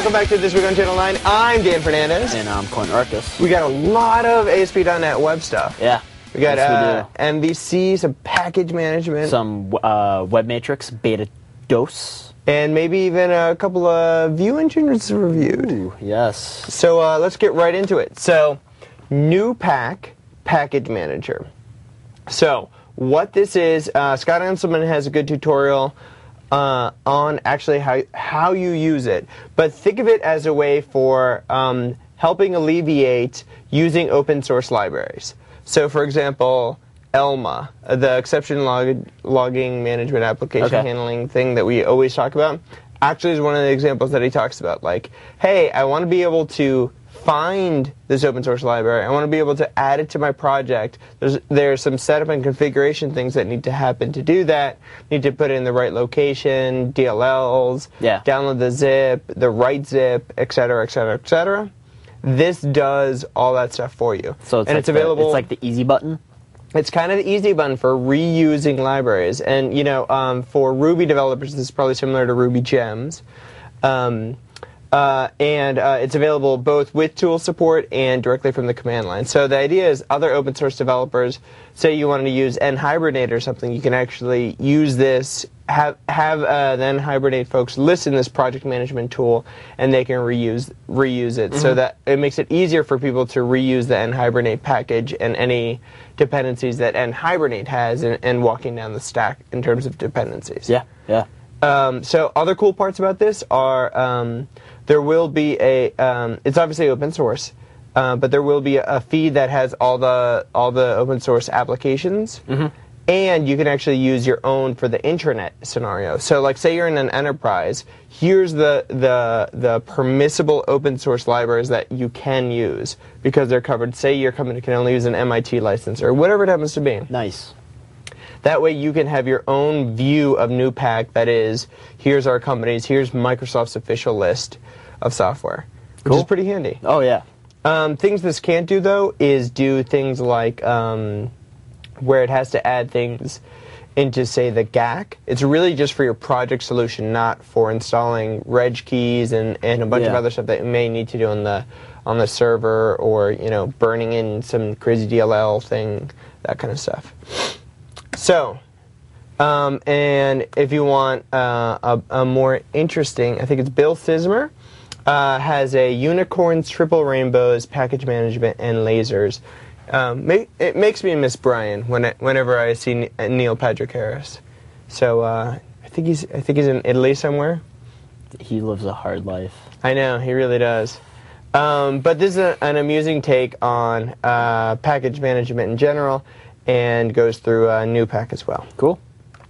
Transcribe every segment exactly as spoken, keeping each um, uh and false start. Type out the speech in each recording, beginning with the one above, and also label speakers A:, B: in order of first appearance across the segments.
A: welcome back to This Week on Channel nine. I'm Dan Fernandez.
B: And I'm Quentin Arcus.
A: We got a lot of A S P dot net web stuff.
B: Yeah.
A: We got
B: yes,
A: uh,
B: we
A: M V C, some package management.
B: Some uh, Web Matrix Beta Dos.
A: And maybe even a couple of Vue engines reviewed.
B: Ooh, yes.
A: So uh, let's get right into it. So, NewPack Package Manager. So, what this is, uh, Scott Anselman has a good tutorial uh, on actually how, how you use it. But think of it as a way for um, helping alleviate using open source libraries. So, for example, Elma, the exception log logging management application
B: okay.
A: handling thing that we always talk about, actually is one of the examples that he talks about. Like, hey, I want to be able to find this open source library. I want to be able to add it to my project. There's there's some setup and configuration things that need to happen to do that. Need to put it in the right location, D L Ls,
B: yeah.
A: download the zip, the right zip, et cetera, et cetera, et cetera. This does all that stuff for you.
B: So it's
A: and
B: like
A: it's available.
B: The, it's like the easy button.
A: It's kind of the easy button for reusing libraries. And, you know, um, for Ruby developers, this is probably similar to Ruby Gems. Um, uh, and uh, it's available both with tool support and directly from the command line. So the idea is other open source developers, say you wanted to use NHibernate or something, you can actually use this, have, have uh, the NHibernate folks listen this project management tool, and they can reuse, reuse it. Mm-hmm. So that it makes it easier for people to reuse the NHibernate package and any dependencies that NHibernate has and, and walking down the stack in terms of dependencies.
B: Yeah, yeah.
A: Um, so other cool parts about this are um, there will be a, um, it's obviously open source, uh, but there will be a, a feed that has all the all the open source applications, mm-hmm. and you can actually use your own for the intranet scenario. So like say you're in an enterprise, here's the, the, the permissible open source libraries that you can use because they're covered. Say your company can only use an M I T license or whatever it happens to be.
B: Nice.
A: That way you can have your own view of NewPack that is, here's our companies, here's Microsoft's official list of software, which
B: cool.
A: is pretty handy.
B: Oh, yeah.
A: Um, things this can't do, though, is do things like um, where it has to add things into, say, the G A C. It's really just for your project solution, not for installing reg keys and, and a bunch
B: yeah.
A: of other stuff that you may need to do on the on the server or, you know, burning in some crazy D L L thing, that kind of stuff. So, um, and if you want uh, a, a more interesting, I think it's Bill Sismer, uh, has a Unicorns, Triple Rainbows, Package Management, and Lasers. Um, make, it makes me miss Brian when I, whenever I see Neil Patrick Harris. So uh, I think he's I think he's in Italy somewhere.
B: He lives a hard life.
A: I know, he really does. Um, but this is a, an amusing take on uh, package management in general, and goes through uh, NewPack as well.
B: Cool.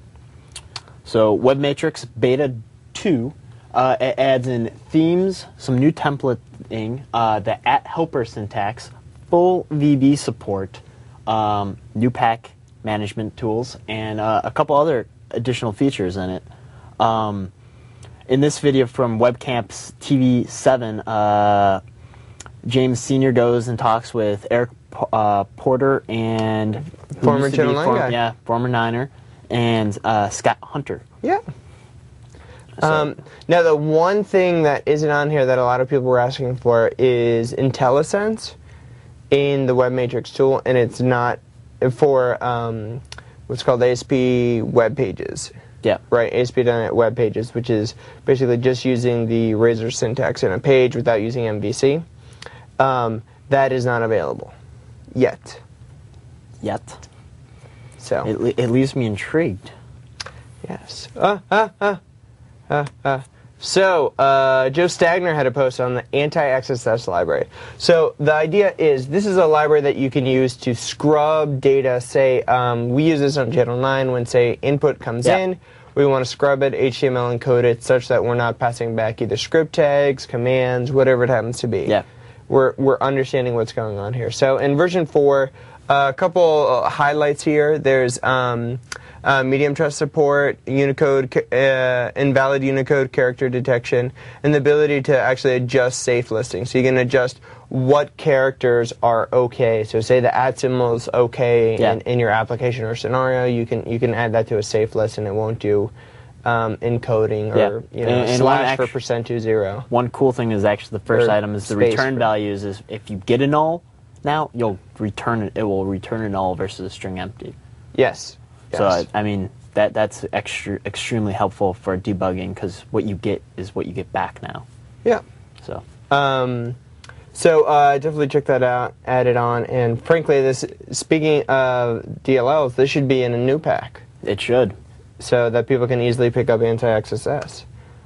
B: So Web Matrix Beta two uh, it adds in themes, some new templating, uh, the at helper syntax, full V B support, um, NewPack management tools, and uh, a couple other additional features in it. Um, in this video from WebCamps T V seven, uh, James Senior goes and talks with Eric uh, Porter and
A: former Channel nine guy.
B: Yeah, former Niner, and uh, Scott Hunter.
A: Yeah.
B: So.
A: Um, now, the one thing that isn't on here that a lot of people were asking for is IntelliSense in the Web Matrix tool, and it's not for um, what's called A S P web pages.
B: Yeah.
A: Right, A S P dot net web pages, which is basically just using the Razor syntax in a page without using M V C. Um, that is not available yet.
B: Yet.
A: So
B: it, it leaves me intrigued.
A: Yes. Uh, uh, uh, uh, uh. So, uh, Joe Stagner had a post on the anti-X S S library. So, the idea is this is a library that you can use to scrub data. Say, um, we use this on Channel nine when, say, input comes
B: yeah.
A: in. We want to scrub it, H T M L encode it, such that we're not passing back either script tags, commands, whatever it happens to be.
B: Yeah.
A: We're, we're understanding what's going on here. So, in version four, uh, a couple highlights here. There's... Um, Uh, medium trust support, Unicode, uh, invalid Unicode character detection, and the ability to actually adjust safe listing. So you can adjust what characters are okay. So say the at symbol is okay
B: yeah.
A: in, in your application or scenario, you can you can add that to a safe list and it won't do um, encoding or
B: Yeah.
A: you know
B: And- and
A: slash
B: one
A: for
B: act-
A: percent to zero.
B: One cool thing is actually the first
A: Or
B: item is the
A: space
B: return
A: for-
B: values. Is if you get a null, now you'll return it. It will return a null versus a string empty.
A: Yes. yes.
B: So I, I mean that that's extra extremely helpful for debugging because what you get is what you get back now.
A: yeah.
B: So
A: Um, so uh, definitely check that out, add it on, and frankly, this speaking of D L Ls, this should be in a new pack
B: it should.
A: so that people can easily pick up anti-X S S.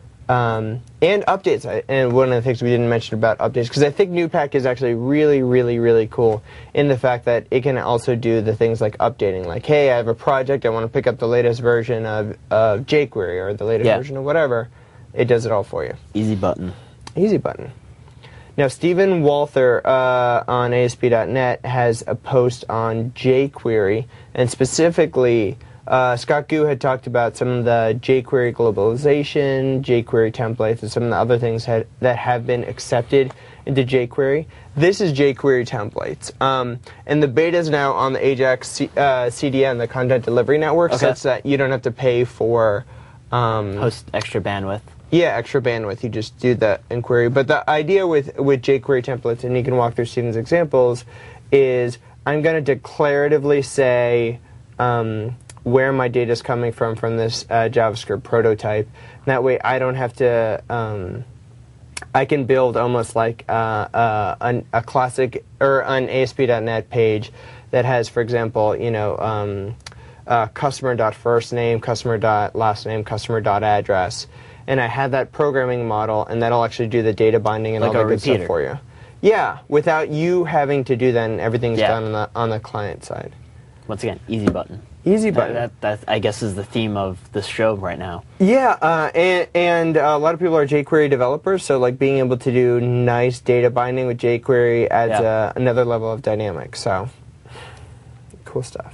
A: Um, and updates, I- and one of the things we didn't mention about updates, because I think NewPack is actually really, really, really cool in the fact that it can also do the things like updating, like, hey, I have a project, I want to pick up the latest version of, of jQuery or the latest
B: Yeah.
A: version of whatever. It does it all for you.
B: Easy button.
A: Easy button. Now, Stephen Walther uh, on A S P dot net has a post on jQuery, and specifically, uh, Scott Gu had talked about some of the jQuery globalization, jQuery templates, and some of the other things had, that have been accepted into jQuery. This is jQuery templates, um, and the beta is now on the Ajax C- uh, C D N, the Content Delivery Network,
B: Okay.
A: such that you don't have to pay for um,
B: Host extra bandwidth.
A: yeah, extra bandwidth. You just do the inquiry. But the idea with, with jQuery templates, and you can walk through Stephen's examples, is I'm going to declaratively say um, where my data is coming from from this uh, JavaScript prototype. And that way I don't have to... Um, I can build almost like uh, uh, an, a classic, or an A S P dot net page that has, for example, you know... Um, uh, customer.first name, customer.last name, customer.address. And I had that programming model, and that'll actually do the data binding and
B: Like
A: all
B: a
A: the good
B: repeater.
A: stuff for you. Yeah, without you having to do that, and everything's
B: Yeah.
A: done on the, on the client side.
B: Once again, easy button.
A: Easy button.
B: That, that, that I guess is the theme of this show right now.
A: Yeah, uh, and, and uh, a lot of people are jQuery developers, so like being able to do nice data binding with jQuery adds
B: Yeah.
A: uh, another level of dynamic. So, cool stuff.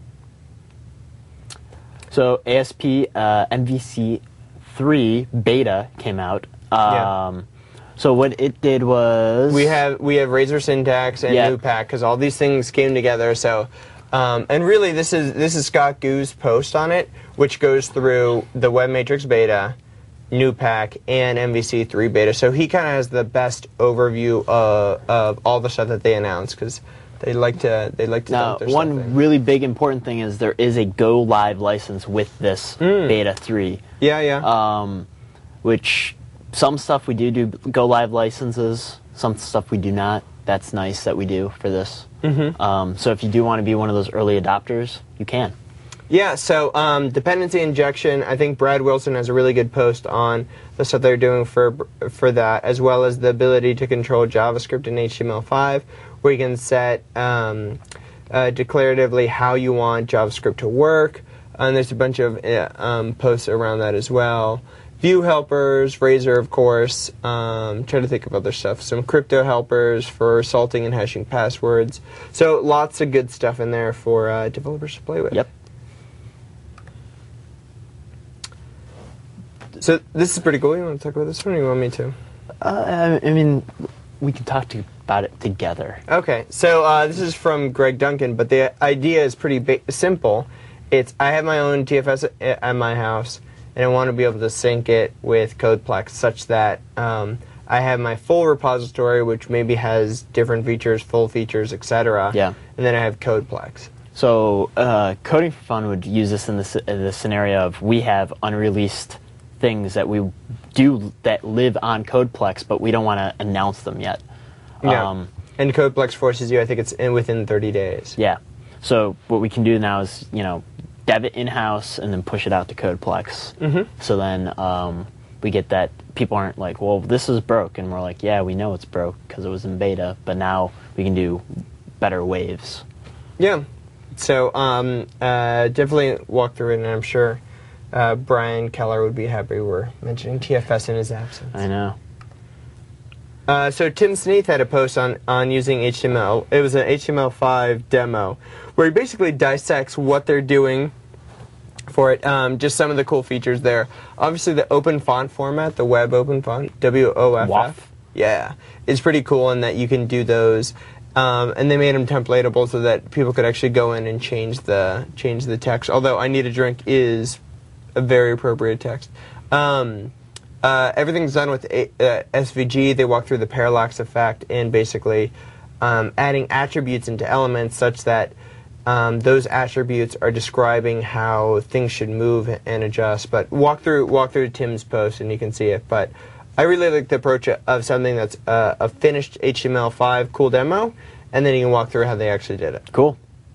B: So A S P uh, M V C three beta came out. Um,
A: Yeah.
B: So what it did was
A: We have we have Razor syntax and
B: Yeah.
A: NewPack because all these things came together. So, um, and really, this is this is Scott Gu's post on it, which goes through the Web Matrix beta, NewPack, and M V C three beta. So he kind of has the best overview of, of all the stuff that they announced because they like to they like to
B: Now,
A: dump their
B: one
A: stuff in.
B: really big important thing is there is a Go Live license with this
A: Mm.
B: beta three,
A: Yeah, yeah.
B: um, which some stuff we do do Go Live licenses, some stuff we do not. That's nice that we do for this.
A: Mm-hmm.
B: Um, so if you do want to be one of those early adopters, you can.
A: Yeah, so um, dependency injection, I think Brad Wilson has a really good post on the stuff they're doing for for that, as well as the ability to control JavaScript in H T M L five, where you can set um, uh, declaratively how you want JavaScript to work. And there's a bunch of uh, um, posts around that as well. View helpers, Razor, of course. Um, trying to think of other stuff. Some crypto helpers for salting and hashing passwords. So lots of good stuff in there for uh, developers to play with.
B: Yep.
A: So this is pretty cool. You want to talk about this one, or you want me to?
B: Uh, I mean, we can talk to, about it together.
A: Okay. So uh, this is from Greg Duncan, but the idea is pretty ba- simple. It's I have my own T F S at, at my house, and I want to be able to sync it with CodePlex such that um, I have my full repository, which maybe has different features, full features, et cetera.
B: Yeah.
A: And then I have CodePlex.
B: So, uh, Coding for Fun would use this in the, s- in the scenario of we have unreleased things that we do that live on CodePlex, but we don't want to announce them yet.
A: Yeah.
B: Um,
A: And CodePlex forces you. I think it's in within thirty days.
B: yeah. So what we can do now is, you know, dev it in-house and then push it out to CodePlex.
A: Mhm.
B: So then um, we get that people aren't like, well, this is broke. And we're like, yeah, we know it's broke because it was in beta, but now we can do better waves.
A: Yeah. So um, uh, definitely walk through it, and I'm sure uh, Brian Keller would be happy we're mentioning T F S in his absence.
B: I know.
A: Uh, so Tim Sneath had a post on, on using H T M L. It was an H T M L five demo where he basically dissects what they're doing for it. Um, just some of the cool features there. Obviously, the open font format, the web open font, W O F F.
B: W O F.
A: Yeah, is pretty cool in that you can do those. Um, and they made them templatable so that people could actually go in and change the change the text. Although I Need a Drink is a very appropriate text. Um, uh, everything's done with a, uh, S V G. They walk through the parallax effect and basically um, adding attributes into elements such that um, those attributes are describing how things should move and adjust. But walk through walk through Tim's post and you can see it. But I really like the approach of something that's uh, a finished H T M L five cool demo, and then you can walk through how they actually did it.
B: Cool.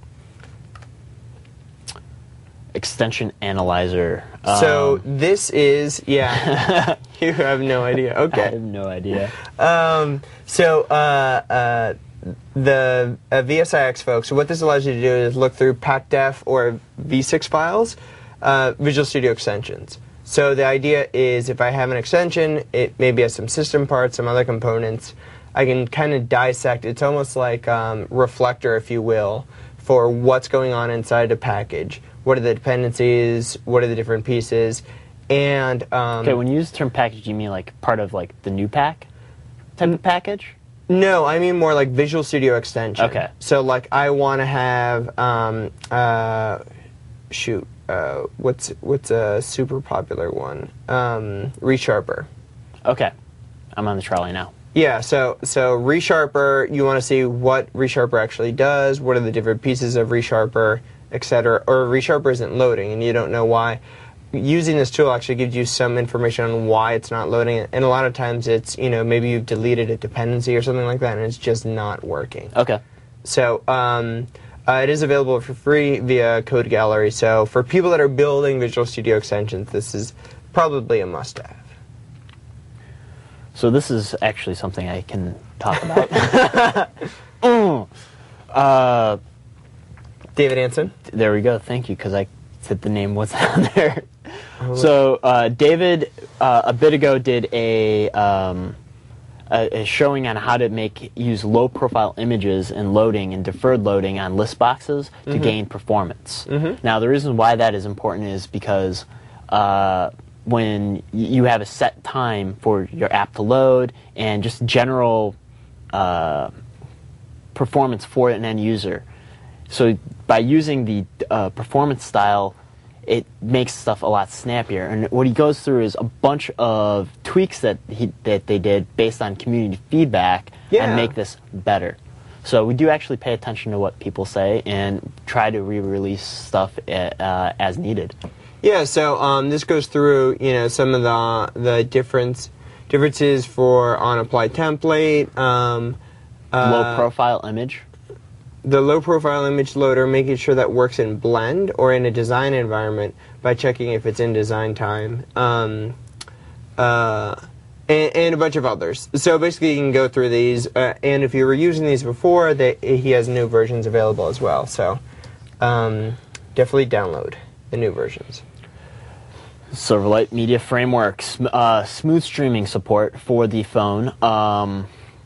B: Extension Analyzer.
A: So
B: Um,
A: this is, yeah, you have no idea.
B: I
A: Okay.
B: have no idea.
A: Um, so uh, uh, the uh, V S I X folks, so what this allows you to do is look through PacDef or V six files, uh, Visual Studio extensions. So the idea is if I have an extension, it maybe has some system parts, some other components, I can kind of dissect. It's almost like um, Reflector, if you will, for what's going on inside a package. What are the dependencies? What are the different pieces? And um,
B: Okay, when you use the term package, you mean like part of like the new pack type of package?
A: no, I mean more like Visual Studio extension.
B: Okay.
A: So like I want to have um, uh, shoot, uh, what's what's a super popular one? Um, ReSharper.
B: Okay, I'm on the trolley now.
A: Yeah, so so ReSharper, you want to see what ReSharper actually does, what are the different pieces of ReSharper, et cetera. Or ReSharper isn't loading and you don't know why. Using this tool actually gives you some information on why it's not loading, and a lot of times it's, you know, maybe you've deleted a dependency or something like that and it's just not working.
B: Okay.
A: So um, uh, it is available for free via Code Gallery, so for people that are building Visual Studio extensions, this is probably a must-have.
B: So this is actually something I can talk about. mm. uh,
A: David Anson?
B: there we go. Thank you, because I said the name wasn't on there. So uh, David, uh, a bit ago, did a, um, a, a showing on how to make use low-profile images and loading and deferred loading on list boxes to
A: Mm-hmm.
B: gain performance. Mm-hmm. Now, the reason why that is important is because uh, when y- you have a set time for your app to load and just general uh, performance for an end user. So by using the uh, performance style, it makes stuff a lot snappier. And what he goes through is a bunch of tweaks that he that they did based on community feedback
A: Yeah.
B: and make this better. So we do actually pay attention to what people say and try to re-release stuff uh, as needed.
A: Yeah, so um, this goes through, you know, some of the the difference differences for on apply template, um, uh,
B: Low profile image.
A: the low profile image loader, making sure that works in Blend or in a design environment by checking if it's in design time, um, uh, and, and a bunch of others. So basically, you can go through these, uh, and if you were using these before, they, he has new versions available as well. So um, definitely download the new versions.
B: Silverlight Media Framework, sm- uh, smooth streaming support for the phone. Um,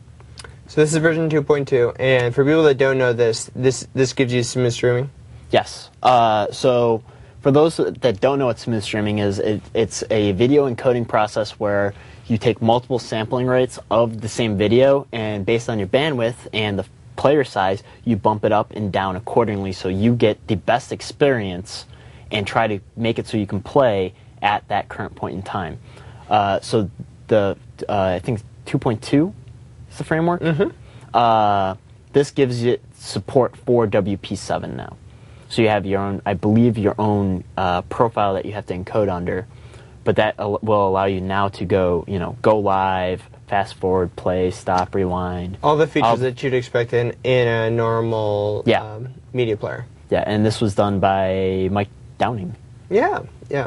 A: So this is version two point two, and for people that don't know this, this this gives you smooth streaming.
B: yes. Uh, so for those that don't know what smooth streaming is, it, it's a video encoding process where you take multiple sampling rates of the same video, and based on your bandwidth and the player size, you bump it up and down accordingly so you get the best experience and try to make it so you can play at that current point in time. Uh, so the uh, I think two point two is the framework.
A: Mm-hmm.
B: Uh, this gives you support for W P seven now. So you have your own, I believe, your own uh, profile that you have to encode under, but that al- will allow you now to go, you know, go live, fast forward, play, stop, rewind.
A: All the features
B: All-
A: that you'd expect in, in a normal
B: Yeah.
A: um, media player.
B: Yeah, and this was done by Mike Downing.
A: Yeah, yeah.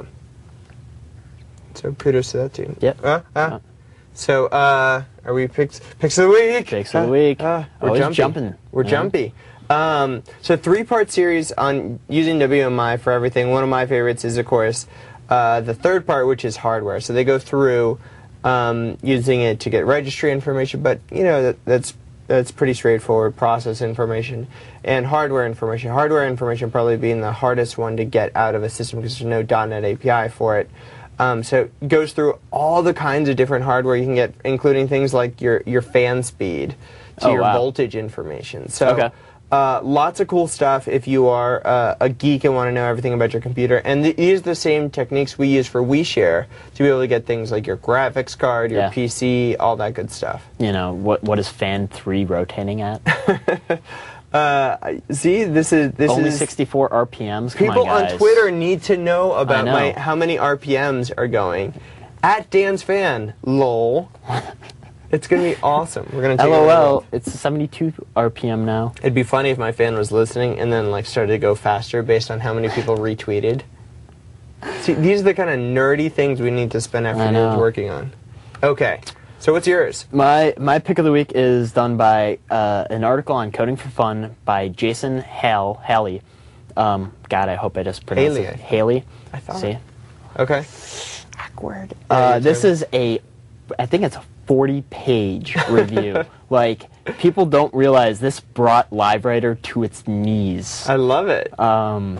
A: So kudos to that team.
B: Yep.
A: Uh, uh.
B: Uh.
A: So, uh, are we picks picks of the week?
B: Picks of the week.
A: Uh, we're
B: Always
A: jumpy.
B: jumping.
A: We're
B: Yeah.
A: jumpy. Um, so three part series on using W M I for everything. One of my favorites is, of course, uh, the third part, which is hardware. So they go through um, using it to get registry information, but you know that, that's that's pretty straightforward. Process information and hardware information. Hardware information probably being the hardest one to get out of a system because there's no dot net A P I for it. Um, so it goes through all the kinds of different hardware you can get, including things like your, your fan speed to
B: Oh,
A: your
B: wow.
A: voltage information. So.
B: Okay.
A: Uh, lots of cool stuff if you are uh, a geek and want to know everything about your computer. And th- these are the same techniques we use for WeShare to be able to get things like your graphics card, your
B: Yeah.
A: P C, all that good stuff.
B: You know, what what is fan three rotating at?
A: Uh, see, this is this
B: Only
A: is
B: sixty-four R P Ms. Come
A: people
B: on,
A: on,
B: guys.
A: Twitter need to know about
B: know.
A: my how many R P Ms are going. At Dan's fan, lol. It's gonna be awesome. We're gonna take over the
B: LOL.
A: world.
B: It's seventy-two R P M now.
A: It'd be funny if my fan was listening and then like started to go faster based on how many people retweeted. See, these are the kind of nerdy things we need to spend afternoons
B: know.
A: working on. Okay, so what's yours?
B: My my pick of the week is done by uh, an article on Coding for Fun by Jason Hale Haley. Um, God, I hope I just pronounced
A: Haley.
B: it Haley.
A: I thought.
B: See,
A: Okay.
B: awkward.
A: Yeah,
B: Uh,
A: your
B: this
A: turn.
B: is a, I think it's a forty-page review. Like, people don't realize this brought LiveWriter to its knees.
A: I love it.
B: Um,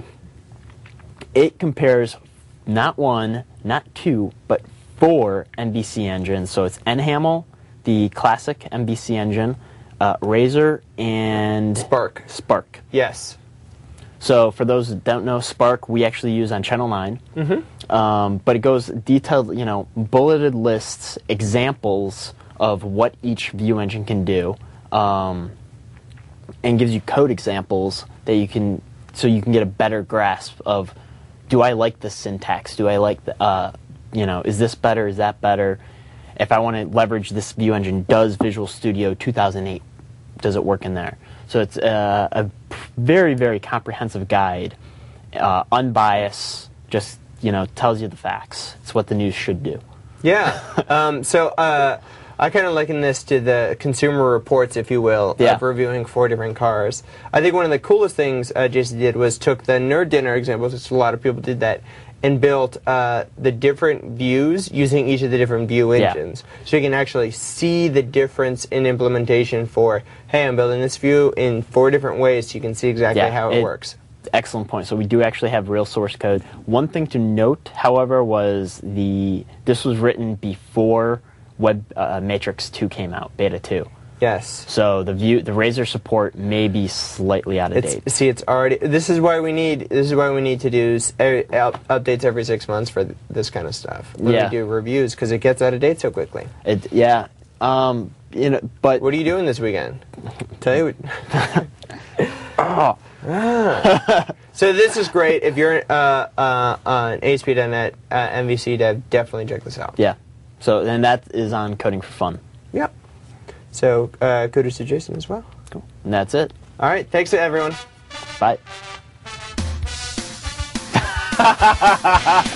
B: it compares not one, not two, but four M V C engines. So it's NHAML, the classic M V C engine, uh, Razor, and
A: Spark.
B: Spark.
A: Yes.
B: So for those that don't know, Spark we actually use on Channel nine. Mm-hmm. Um, but it goes detailed, you know, bulleted lists, examples of what each view engine can do, um, and gives you code examples that you can, so you can get a better grasp of, do I like the syntax? Do I like the, uh, you know, is this better? Is that better? If I want to leverage this view engine, does Visual Studio two thousand eight, does it work in there? So it's uh, a very, very comprehensive guide, uh, unbiased, just, you know, tells you the facts. It's what the news should do.
A: Yeah. um, so uh, I kind of liken this to the Consumer Reports, if you will,
B: Yeah.
A: of reviewing four different cars. I think one of the coolest things uh, Jason did was took the Nerd Dinner examples, which a lot of people did that, and built uh, the different views using each of the different view
B: Yeah.
A: engines. So you can actually see the difference in implementation for, hey, I'm building this view in four different ways, so you can see exactly
B: Yeah,
A: how it,
B: it-
A: works.
B: Excellent point. So we do actually have real source code. One thing to note, however, was the this was written before Web uh, Matrix two came out, Beta two.
A: Yes.
B: So the view, the Razor support may be slightly out of
A: It's,
B: date.
A: see, it's already. This is why we need. This is why we need to do s- every, up, updates every six months for th- this kind of stuff. When
B: Yeah.
A: we do reviews, because it gets out of date so quickly.
B: It, yeah, um, you know, but
A: What are you doing this weekend? Tell you. What,
B: oh,
A: so this is great. If you're uh, uh, on A S P dot net, uh, M V C dev, definitely check this out.
B: yeah. So and that is on Coding for Fun.
A: Yep. So uh, kudos to Jason as well.
B: Cool. And that's it.
A: All right. Thanks to everyone.
B: Bye.